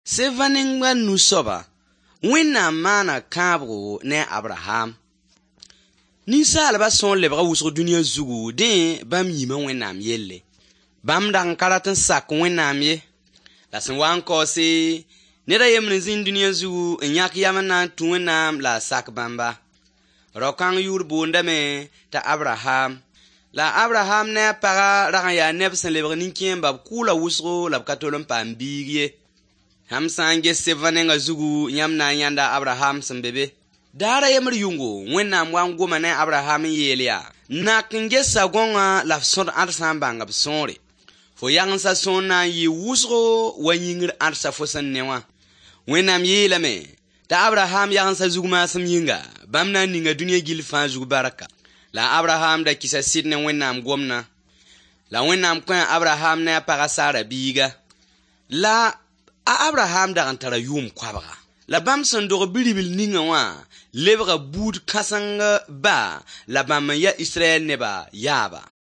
Sevaninga nusoba. Wẽnnaam maana kãabgo ne Abraham. Ninsaalba sõor lebga wʋsg dũniyã zugu dẽ bãmb yĩmã Wẽnnaam yelle. Bãmb dag n ka rat n sak Wẽnnaam ye. La sẽn wa n kaoose, ned a yembr n zĩnd dũniyã zugu n yãk yam n na n tũ Wẽnnaam la a sak bãmba. Rao-kãng yʋʋr boondame t'a Abraham. La Abraham ne a paga rag n yaa neb sẽn lebg nin-kẽembã b kʋʋla wʋsgo la b ka tol n paam biig ye. Ham sã n ges Seva nengã zugu yãmb na n yãnda Abraham sẽn be be. Daara yembr yʋngo Wẽnnaam wa n goma ne Abraham n yeel yaa: nak n gesa gõngã la f sõd ãdsa n bãng b sõore. Fo yagensa sõor na n yɩ wʋsgo wa yĩngr ãdsa fo sẽn ne wã. Wẽnnaam yeelame t'a Abraham yagensa zug maasem yĩnga bãmb na n ninga dũniyã gill fãa zug barka. La Abraham da kisa sɩd ne Wẽnnaam gomna. La Wẽnnaam kõ Abraham ne a paga Sara biiga. La a Abraham dag n tara yʋʋm koabga. La bãmb sẽn dog bi-ribl ninga wã lebga buud kãseng ba la bãmb n ya Israɛl neba yaaba.